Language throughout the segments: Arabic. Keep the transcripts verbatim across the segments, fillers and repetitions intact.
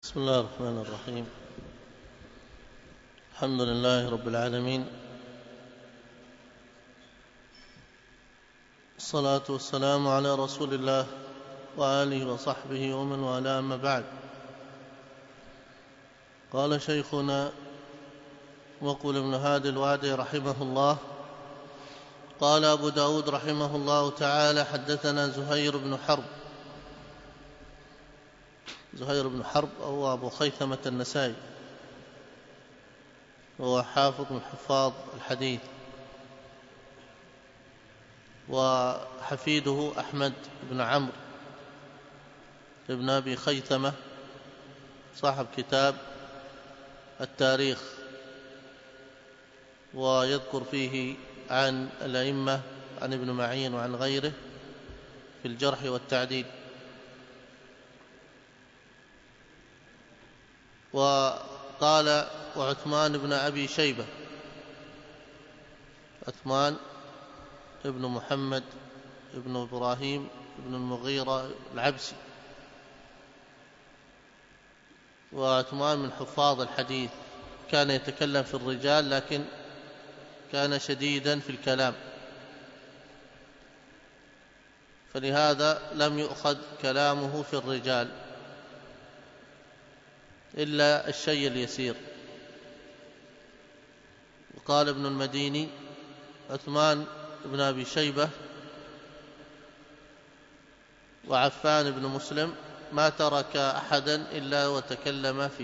بسم الله الرحمن الرحيم. الحمد لله رب العالمين، الصلاة والسلام على رسول الله وآله وصحبه ومن والاه، أما بعد. قال شيخنا مقبل بن هادي الوادي رحمه الله: قال أبو داود رحمه الله تعالى: حدثنا زهير بن حرب. زهير بن حرب هو أبو خيثمة النسائي، وهو حافظ من حفاظ الحديث، وحفيده أحمد بن عمرو بن أبي خيثمة صاحب كتاب التاريخ، ويذكر فيه عن الأئمة، عن ابن معين وعن غيره في الجرح والتعديل. وقال: وعثمان بن أبي شيبة، عثمان ابن محمد ابن إبراهيم ابن المغيرة العبسي، وعثمان من حفاظ الحديث، كان يتكلم في الرجال لكن كان شديدا في الكلام، فلهذا لم يؤخذ كلامه في الرجال إلا الشيء اليسير. وقال ابن المديني: عثمان بن أبي شيبة وعفان بن مسلم ما ترك أحدا إلا وتكلم فيه،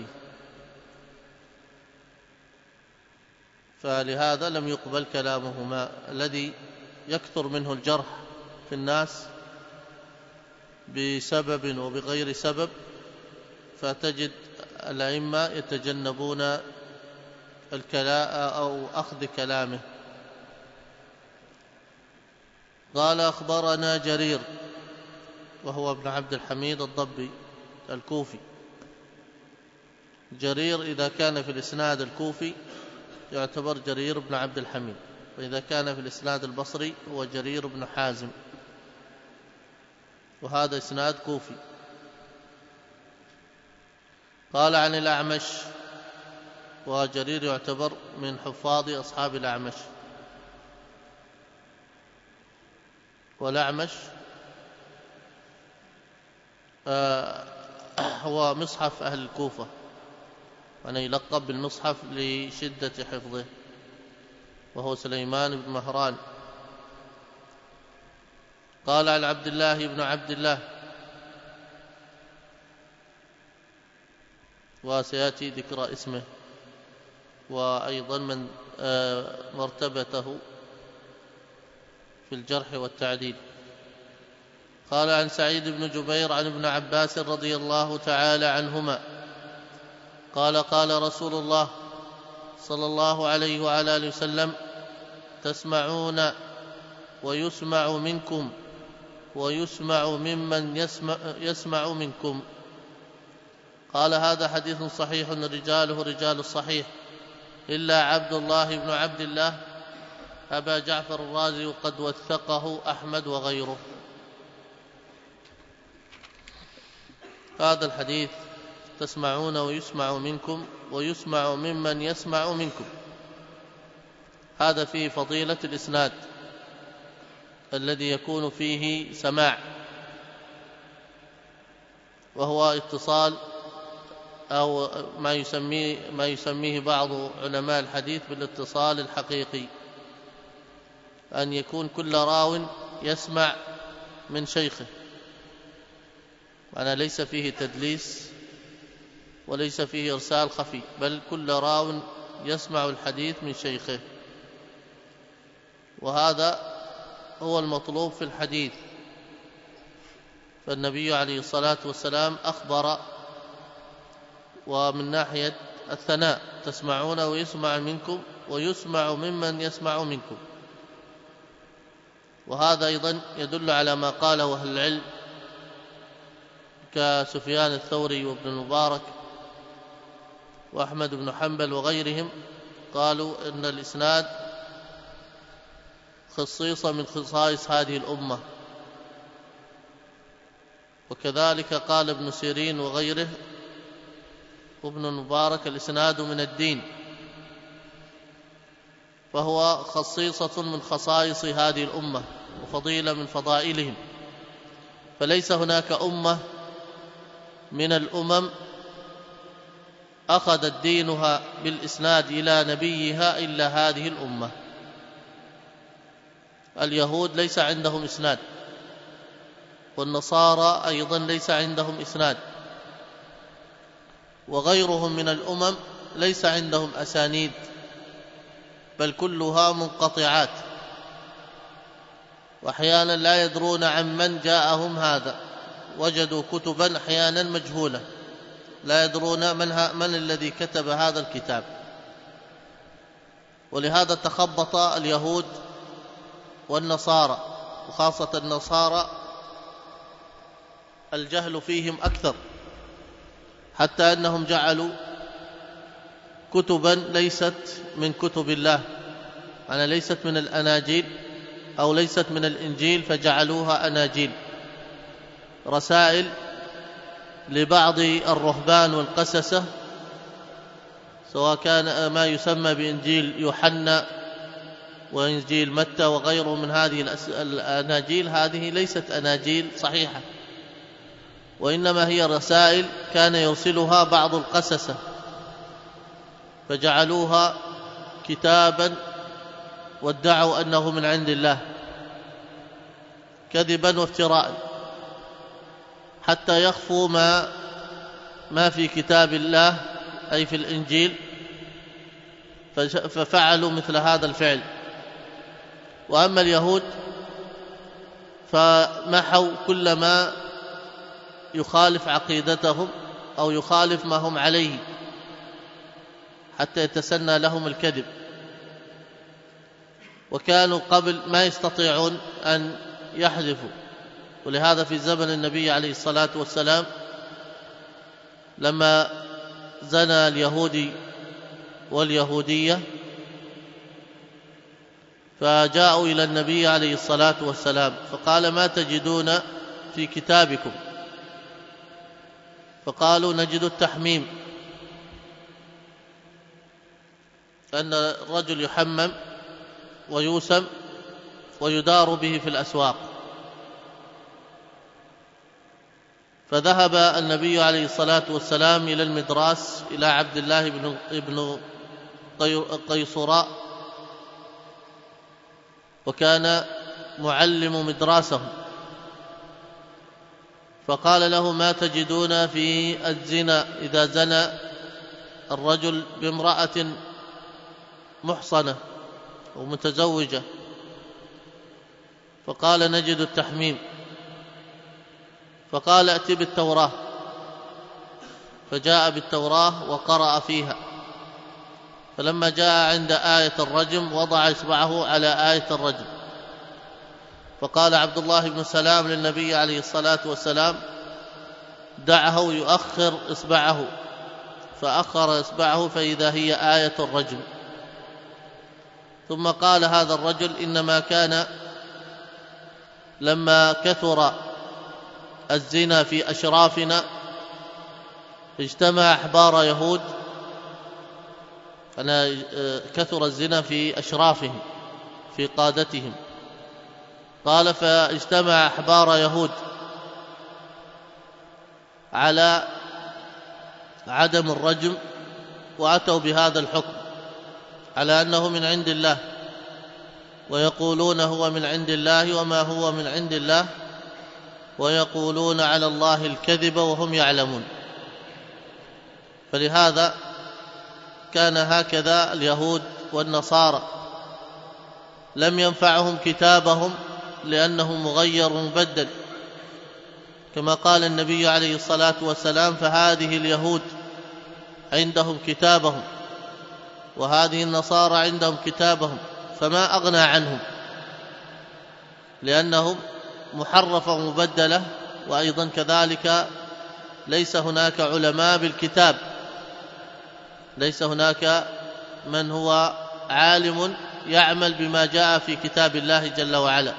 فلهذا لم يقبل كلامهما. الذي يكثر منه الجرح في الناس بسبب وبغير سبب، فتجد الأئمة يتجنبون الكلام أو أخذ كلامه. قال: أخبرنا جرير، وهو ابن عبد الحميد الضبي الكوفي. جرير إذا كان في الإسناد الكوفي يعتبر جرير بن عبد الحميد، وإذا كان في الإسناد البصري هو جرير بن حازم، وهذا إسناد كوفي. قال: عن الأعمش، وجرير يعتبر من حفاظ أصحاب الأعمش، والأعمش آه هو مصحف أهل الكوفة، يعني يلقب بالمصحف لشدة حفظه، وهو سليمان بن مهران. قال: عن عبد الله بن عبد الله، وسيأتي ذكر اسمه وأيضا من مرتبته في الجرح والتعديل. قال: عن سعيد بن جبير عن ابن عباس رضي الله تعالى عنهما قال: قال رسول الله صلى الله عليه وعلى آله وسلم: تسمعون ويسمع منكم ويسمع ممن يسمع, يسمع منكم. قال: هذا حديث صحيح رجاله رجال الصحيح، إلا عبد الله بن عبد الله أبا جعفر الرازي، وقد وثقه أحمد وغيره. هذا الحديث: تسمعون ويسمع منكم ويسمع ممن يسمع منكم، هذا فيه فضيلة الإسناد الذي يكون فيه سماع، وهو اتصال أو ما يسميه, ما يسميه بعض علماء الحديث بالاتصال الحقيقي، أن يكون كل راو يسمع من شيخه، معنى ليس فيه تدليس وليس فيه إرسال خفي، بل كل راو يسمع الحديث من شيخه، وهذا هو المطلوب في الحديث. فالنبي عليه الصلاة والسلام أخبر، ومن ناحية الثناء: تسمعون ويسمع منكم ويسمع ممن يسمع منكم، وهذا أيضا يدل على ما قاله أهل العلم كسفيان الثوري وابن المبارك وأحمد بن حنبل وغيرهم، قالوا إن الإسناد خصيصة من خصائص هذه الأمة. وكذلك قال ابن سيرين وغيره وابن المبارك الإسناد من الدين، فهو خصيصة من خصائص هذه الأمة وفضيلة من فضائلهم، فليس هناك أمة من الأمم أخذت دينها بالإسناد إلى نبيها إلا هذه الأمة. اليهود ليس عندهم إسناد، والنصارى أيضا ليس عندهم إسناد، وغيرهم من الأمم ليس عندهم أسانيد، بل كلها منقطعات، وأحيانا لا يدرون عن من جاءهم هذا، وجدوا كتبا أحيانا مجهولة لا يدرون من, من الذي كتب هذا الكتاب. ولهذا تخبط اليهود والنصارى، وخاصة النصارى الجهل فيهم أكثر، حتى أنهم جعلوا كتبا ليست من كتب الله، يعني ليست من الأناجيل أو ليست من الإنجيل، فجعلوها أناجيل، رسائل لبعض الرهبان والقسسة، سواء كان ما يسمى بإنجيل يوحنا وإنجيل متى وغيره من هذه الأناجيل. هذه ليست أناجيل صحيحة، وإنما هي رسائل كان يرسلها بعض القسسة، فجعلوها كتابا وادعوا أنه من عند الله كذبا وافتراء، حتى يخفوا ما ما في كتاب الله أي في الإنجيل، ففعلوا مثل هذا الفعل. وأما اليهود فمحوا كل ما يخالف عقيدتهم أو يخالف ما هم عليه، حتى يتسنى لهم الكذب. وكانوا قبل ما يستطيعون أن يحذفوا، ولهذا في زمن النبي عليه الصلاة والسلام لما زنى اليهودي واليهودية فجاءوا إلى النبي عليه الصلاة والسلام فقال: ما تجدون في كتابكم؟ فقالوا: نجد التحميم، أن الرجل يحمم ويوسم ويدار به في الأسواق. فذهب النبي عليه الصلاة والسلام إلى المدراس إلى عبد الله بن قيصراء، وكان معلم مدراسه، فقال له: ما تجدون في الزنا إذا زنى الرجل بامرأة محصنة ومتزوجة؟ فقال: نجد التحميم. فقال: ائت بالتوراة. فجاء بالتوراة وقرأ فيها، فلما جاء عند آية الرجم وضع إصبعه على آية الرجم، فقال عبد الله بن سلام للنبي عليه الصلاة والسلام: دعه يؤخر إصبعه، فأخر إصبعه فإذا هي آية الرجم. ثم قال هذا الرجل: إنما كان لما كثر الزنا في أشرافنا اجتمع أحبار يهود، أنا كثر الزنا في أشرافهم في قادتهم، قال: فاجتمع أحبار يهود على عدم الرجم، وأتوا بهذا الحكم على أنه من عند الله، ويقولون هو من عند الله وما هو من عند الله، ويقولون على الله الكذب وهم يعلمون. فلهذا كان هكذا اليهود والنصارى، لم ينفعهم كتابهم لأنه مغير ومبدل، كما قال النبي عليه الصلاة والسلام: فهذه اليهود عندهم كتابهم وهذه النصارى عندهم كتابهم، فما أغنى عنهم، لأنهم محرفة ومبدلة. وأيضا كذلك ليس هناك علماء بالكتاب، ليس هناك من هو عالم يعمل بما جاء في كتاب الله جل وعلا.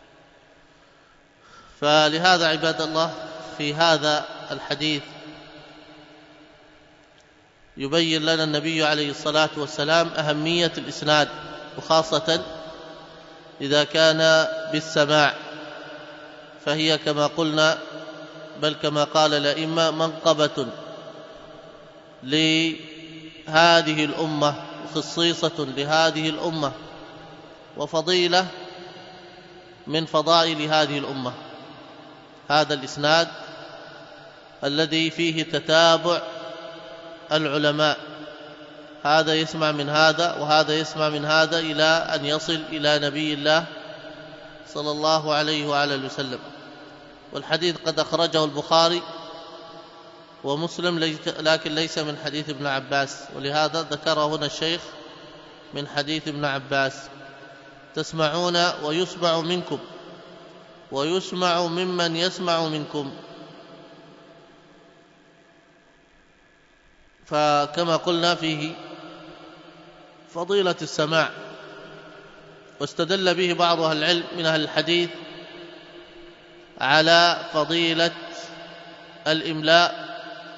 فلهذا عباد الله في هذا الحديث يبين لنا النبي عليه الصلاة والسلام أهمية الإسناد، وخاصة إذا كان بالسماع، فهي كما قلنا بل كما قال الأئمة منقبة لهذه الأمة، خصيصة لهذه الأمة، وفضيلة من فضائل هذه الأمة. هذا الإسناد الذي فيه تتابع العلماء، هذا يسمع من هذا وهذا يسمع من هذا إلى أن يصل إلى نبي الله صلى الله عليه وآله وسلم. والحديث قد أخرجه البخاري ومسلم، لكن ليس من حديث ابن عباس، ولهذا ذكره هنا الشيخ من حديث ابن عباس: تسمعون ويسمع منكم ويسمع ممن يسمع منكم. فكما قلنا فيه فضيلة السماع، واستدل به بعض أهل العلم من أهل الحديث على فضيلة الإملاء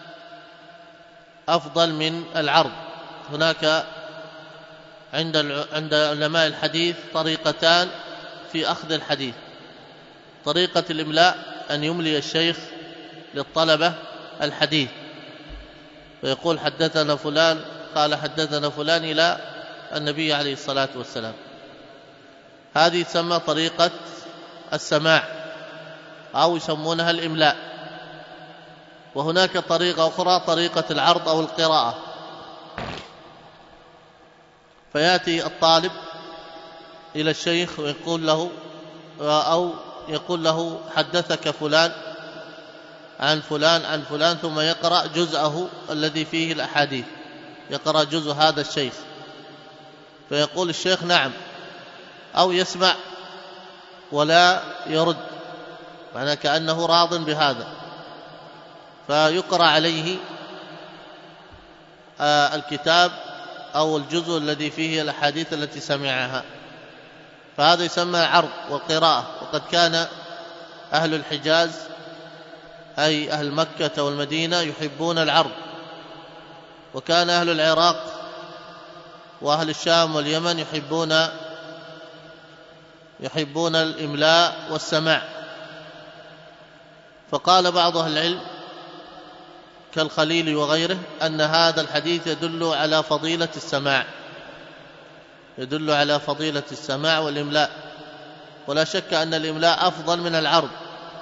أفضل من العرض. هناك عند عند علماء الحديث طريقتان في أخذ الحديث: طريقة الإملاء أن يملي الشيخ للطلبة الحديث ويقول حدثنا فلان قال حدثنا فلان إلى النبي عليه الصلاة والسلام، هذه تسمى طريقة السماع أو يسمونها الإملاء. وهناك طريقة أخرى طريقة العرض أو القراءة، فيأتي الطالب إلى الشيخ ويقول له أو يقول له حدثك فلان عن فلان عن فلان، ثم يقرأ جزءه الذي فيه الأحاديث، يقرأ جزء هذا الشيخ، فيقول الشيخ نعم، أو يسمع ولا يرد، معنى كأنه راض بهذا، فيقرأ عليه الكتاب أو الجزء الذي فيه الأحاديث التي سمعها، فهذا يسمى عرض والقراءة. وقد كان أهل الحجاز أي أهل مكة والمدينة يحبون العرض، وكان أهل العراق وأهل الشام واليمن يحبون يحبون الإملاء والسماع. فقال بعض أهل العلم كالخليل وغيره أن هذا الحديث يدل على فضيلة السماع، يدل على فضيلة السماع والإملاء، ولا شك أن الإملاء أفضل من العرض،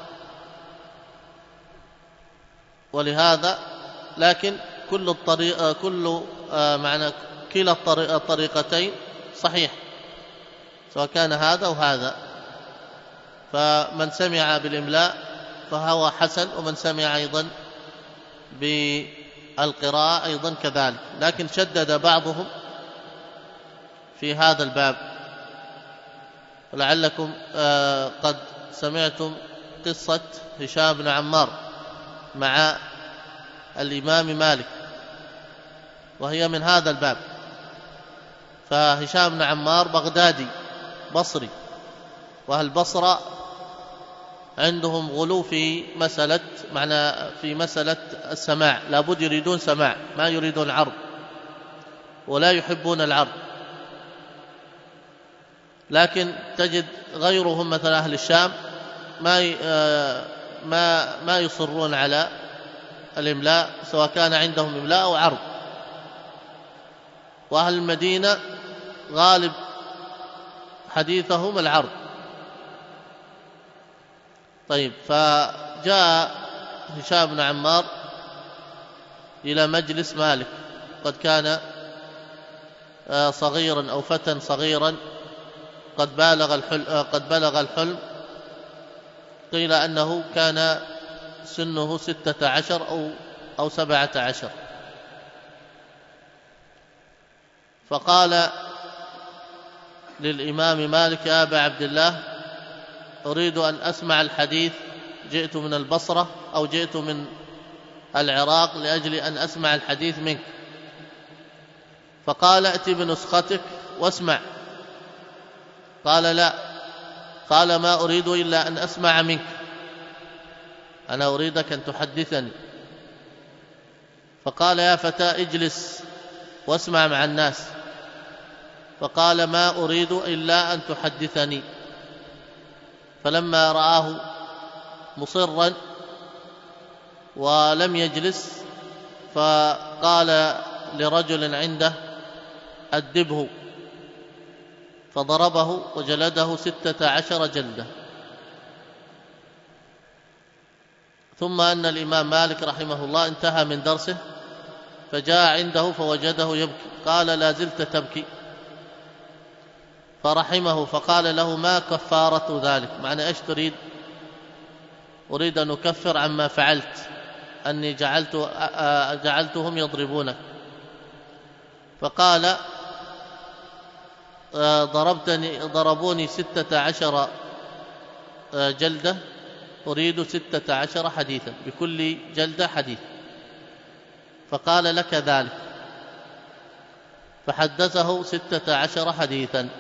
ولهذا لكن كل الطريقة كل معنى كلا الطريقتين صحيح، سواء كان هذا وهذا، فمن سمع بالإملاء فهو حسن، ومن سمع أيضا بالقراءة أيضا كذلك. لكن شدد بعضهم في هذا الباب، ولعلكم قد سمعتم قصة هشام بن عمار مع الإمام مالك، وهي من هذا الباب. فهشام بن عمار بغدادي بصري، وأهل البصرة عندهم غلو في مسألة معنى في مسألة السماع، لابد يريدون سماع، ما يريدون عرض ولا يحبون العرض. لكن تجد غيرهم مثل أهل الشام ما ما ما يصرون على الإملاء، سواء كان عندهم إملاء أو عرض. وأهل المدينة غالب حديثهم العرض. طيب، فجاء هشام بن عمار إلى مجلس مالك، قد كان صغيرا أو فتى صغيرا قد بالغ الحلم, قد بلغ الحلم قيل أنه كان سنه ستة عشر أو, أو سبعة عشر. فقال للإمام مالك: يا أبا عبد الله، أريد أن أسمع الحديث، جئت من البصرة أو جئت من العراق لأجل أن أسمع الحديث منك. فقال: ائت بنسختك واسمع. قال: لا. قال: ما أريد إلا أن أسمع منك، أنا أريدك أن تحدثني. فقال: يا فتى اجلس واسمع مع الناس. فقال: ما أريد إلا أن تحدثني. فلما رآه مصرا ولم يجلس فقال لرجل عنده: أدبه. فضربه وجلده ستة عشر جلدة. ثم أن الإمام مالك رحمه الله انتهى من درسه فجاء عنده فوجده يبكي، قال: لا زلت تبكي؟ فرحمه فقال له: ما كفارة ذلك؟ معنى إيش تريد؟ أريد أن أكفر عما فعلت، أني جعلت جعلتهم يضربونك. فقال: ضربتني ضربوني ستة عشر جلدة، أريد ستة عشر حديثا، بكل جلدة حديث. فقال: لك ذلك. فحدثه ستة عشر حديثا.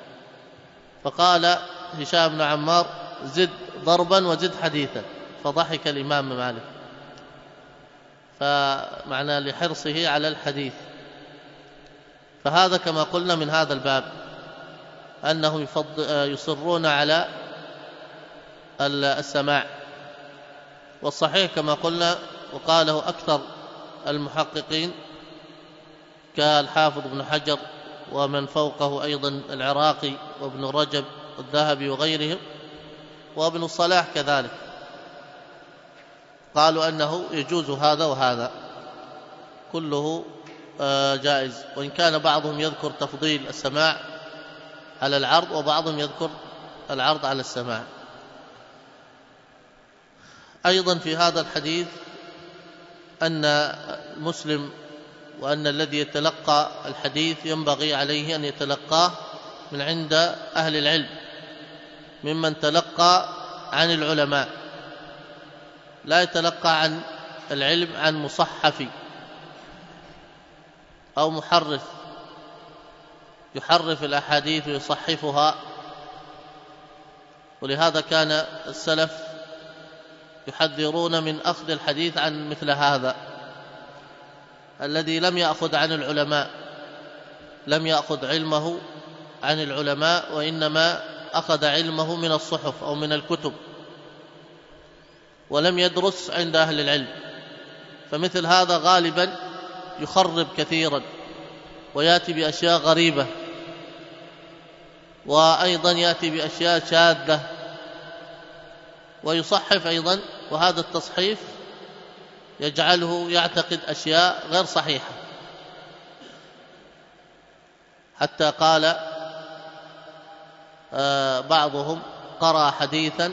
فقال هشام بن عمار: زد ضربا وزد حديثا. فضحك الإمام مالك، فمعنى لحرصه على الحديث. فهذا كما قلنا من هذا الباب أنهم يصرون على السماع. والصحيح كما قلنا وقاله أكثر المحققين كالحافظ ابن حجر ومن فوقه أيضا العراقي وابن رجب والذهبي وغيرهم وابن الصلاح كذلك، قالوا أنه يجوز هذا وهذا كله جائز، وإن كان بعضهم يذكر تفضيل السماع على العرض وبعضهم يذكر العرض على السماع. أيضا في هذا الحديث أن المسلم وأن الذي يتلقى الحديث ينبغي عليه أن يتلقاه من عند أهل العلم ممن تلقى عن العلماء، لا يتلقى عن العلم عن مصحف أو محرف يحرف الأحاديث ويصحفها. ولهذا كان السلف يحذرون من أخذ الحديث عن مثل هذا الذي لم يأخذ عن العلماء، لم يأخذ علمه عن العلماء، وإنما أخذ علمه من الصحف أو من الكتب ولم يدرس عند أهل العلم. فمثل هذا غالبا يخرب كثيرا ويأتي بأشياء غريبة، وأيضا يأتي بأشياء شاذة ويصحف أيضا، وهذا التصحيف يجعله يعتقد أشياء غير صحيحة. حتى قال بعضهم: قرأ حديثا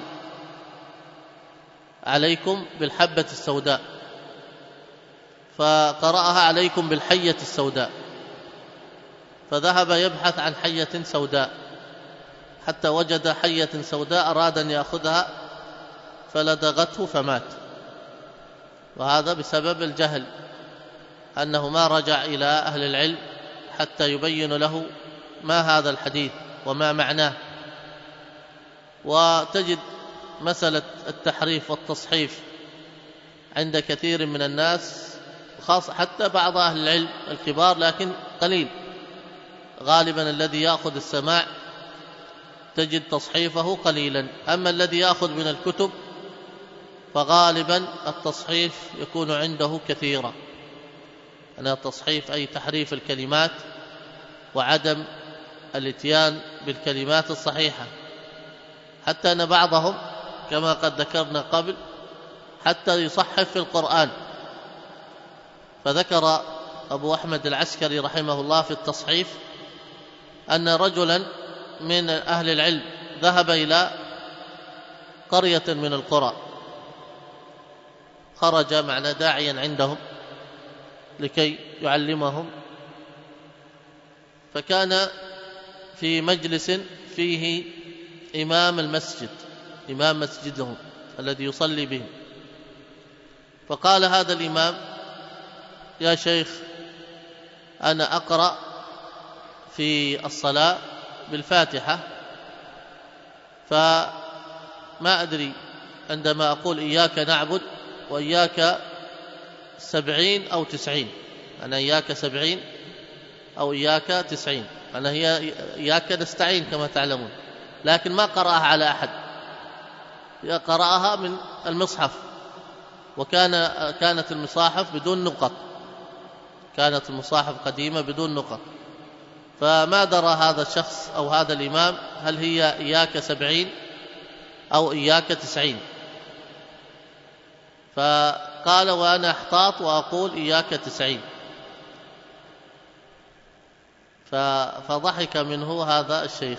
عليكم بالحبة السوداء، فقرأها عليكم بالحية السوداء، فذهب يبحث عن حية سوداء حتى وجد حية سوداء، أراد أن يأخذها فلدغته فمات. وهذا بسبب الجهل، أنه ما رجع إلى أهل العلم حتى يبين له ما هذا الحديث وما معناه. وتجد مسألة التحريف والتصحيف عند كثير من الناس، خاصة حتى بعض أهل العلم الكبار، لكن قليل. غالبا الذي يأخذ السماع تجد تصحيفه قليلا، أما الذي يأخذ من الكتب فغالبا التصحيف يكون عنده كثيرا. أنا التصحيف أي تحريف الكلمات وعدم الاتيان بالكلمات الصحيحة، حتى أن بعضهم كما قد ذكرنا قبل حتى يصحف في القرآن. فذكر أبو أحمد العسكري رحمه الله في التصحيف أن رجلا من أهل العلم ذهب إلى قرية من القرى، خرج معنا داعيا عندهم لكي يعلمهم، فكان في مجلس فيه إمام المسجد، إمام مسجدهم الذي يصلي بهم. فقال هذا الإمام: يا شيخ، أنا أقرأ في الصلاة بالفاتحة، فما أدري عندما أقول إياك نعبد وإياك سبعين أو تسعين، أنا إياك سبعين أو إياك تسعين، أنا هي إياك نستعين كما تعلمون، لكن ما قرأها على أحد، قرأها من المصحف، وكان كانت المصاحف بدون نقط، كانت المصاحف قديمة بدون نقط، فما درى هذا الشخص أو هذا الإمام هل هي إياك سبعين أو إياك تسعين، فقال وأنا أحتاط وأقول إياك تسعين، فضحك منه هذا الشيخ.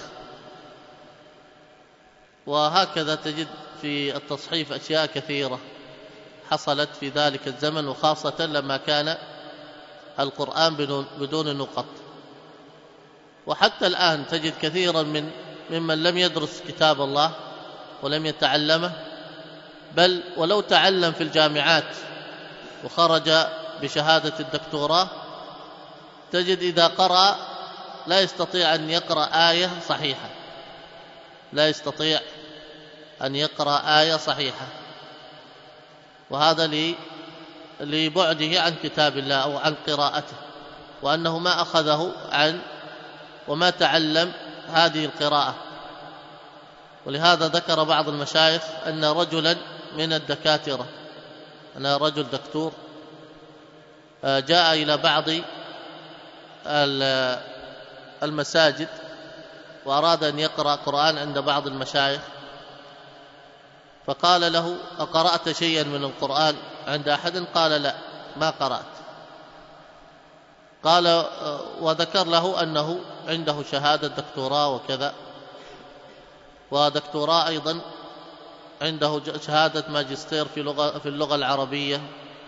وهكذا تجد في التصحيف أشياء كثيرة حصلت في ذلك الزمن، وخاصة لما كان القرآن بدون نقط. وحتى الآن تجد كثيرا من ممن لم يدرس كتاب الله ولم يتعلمه، بل ولو تعلم في الجامعات وخرج بشهادة الدكتوراه، تجد إذا قرأ لا يستطيع أن يقرأ آية صحيحة، لا يستطيع أن يقرأ آية صحيحة، وهذا لبعده عن كتاب الله أو عن قراءته، وأنه ما أخذه عن وما تعلم هذه القراءة. ولهذا ذكر بعض المشايخ أن رجلا من الدكاترة، أنا رجل دكتور، جاء إلى بعض المساجد وأراد أن يقرأ قرآن عند بعض المشايخ، فقال له أقرأت شيئا من القرآن عند أحد؟ قال لا، ما قرأت. قال وذكر له أنه عنده شهادة دكتوراه وكذا، ودكتوراه أيضا عنده شهادة ماجستير في لغة في اللغة العربية،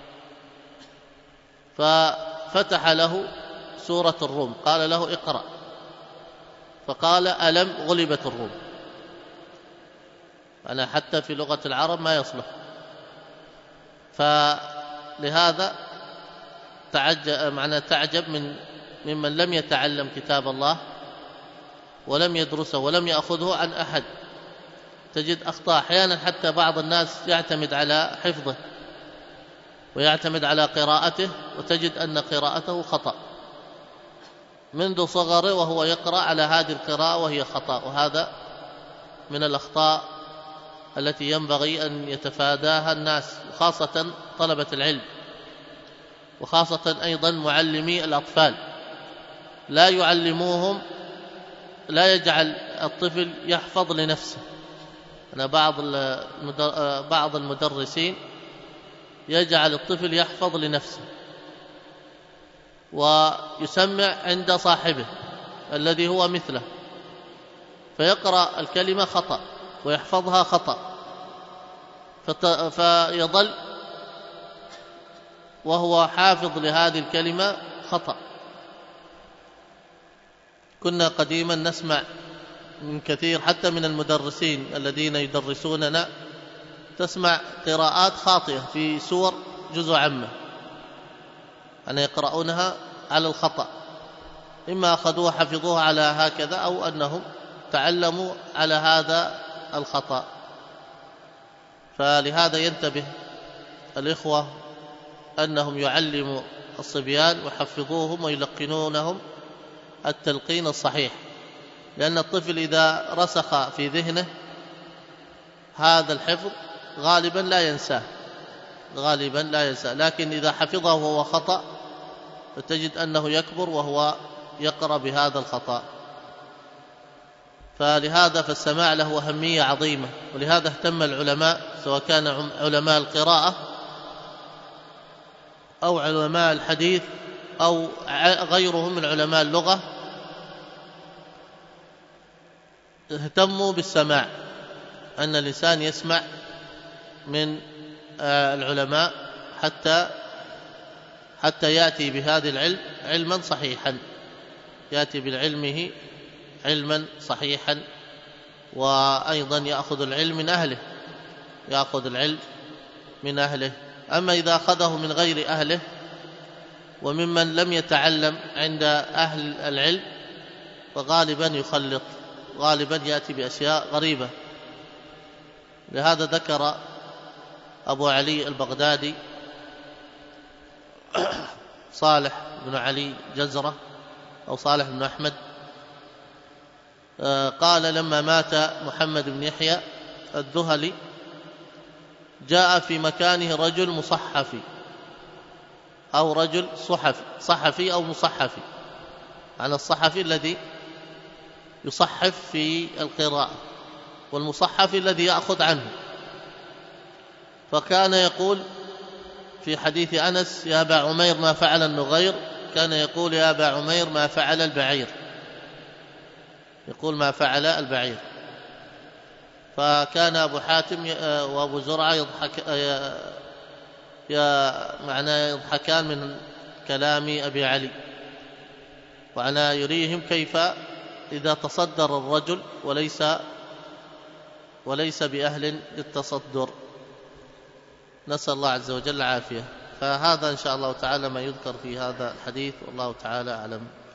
ففتح له سورة الروم، قال له اقرأ، فقال ألم غلبت الروم، أنا حتى في لغة العرب ما يصلح. فلهذا تعجب معنى تعجب من ممن لم يتعلم كتاب الله ولم يدرسه ولم يأخذه عن أحد، تجد أخطاء أحيانا، حتى بعض الناس يعتمد على حفظه ويعتمد على قراءته، وتجد أن قراءته خطأ منذ صغره وهو يقرأ على هذه القراءة وهي خطأ، وهذا من الأخطاء التي ينبغي أن يتفاداها الناس، خاصة طلبة العلم، وخاصة أيضا معلمي الأطفال، لا يعلموهم، لا يجعل الطفل يحفظ لنفسه. أنا بعض بعض المدرسين يجعل الطفل يحفظ لنفسه ويسمع عند صاحبه الذي هو مثله، فيقرأ الكلمة خطأ ويحفظها خطأ، فيظل وهو حافظ لهذه الكلمة خطأ. كنا قديما نسمع من كثير حتى من المدرسين الذين يدرسوننا، تسمع قراءات خاطئة في سور جزء عامة، أن يقرؤونها على الخطأ، إما أخذوها حفظوها على هكذا أو أنهم تعلموا على هذا الخطأ. فلهذا ينتبه الإخوة أنهم يعلموا الصبيان ويحفظوهم ويلقنونهم التلقين الصحيح، لأن الطفل إذا رسخ في ذهنه هذا الحفظ غالبا لا ينساه، غالبا لا ينساه، لكن إذا حفظه وهو خطأ فتجد أنه يكبر وهو يقرأ بهذا الخطأ. فلهذا فالسماع له أهمية عظيمة، ولهذا اهتم العلماء سواء كان علماء القراءة أو علماء الحديث أو غيرهم من علماء اللغة، اهتموا بالسماع، أن الإنسان يسمع من العلماء حتى حتى يأتي بهذا العلم علما صحيحا، يأتي بالعلمه علما صحيحا، وأيضا يأخذ العلم من أهله، يأخذ العلم من أهله. أما إذا أخذه من غير أهله وممن لم يتعلم عند أهل العلم فغالبا يخلط، غالبا يأتي بأشياء غريبة. لهذا ذكر أبو علي البغدادي صالح بن علي جزرة أو صالح بن أحمد، قال لما مات محمد بن يحيى الذهلي جاء في مكانه رجل مصحفي أو رجل صحفي صحفي أو مصحفي، على الصحفي الذي يصحف في القراءة والمصحفي الذي يأخذ عنه. فكان يقول في حديث أنس يا أبا عمير ما فعل النغير، كان يقول يا أبا عمير ما فعل البعير، يقول ما فعل البعير. فكان أبو حاتم وأبو زرعة يضحك يا معناه يضحكان من كلام أبي علي، وأنا يريهم كيف إذا تصدر الرجل وليس وليس بأهل للتصدر، نسأل الله عز وجل العافية. فهذا إن شاء الله تعالى ما يذكر في هذا الحديث، والله تعالى أعلم.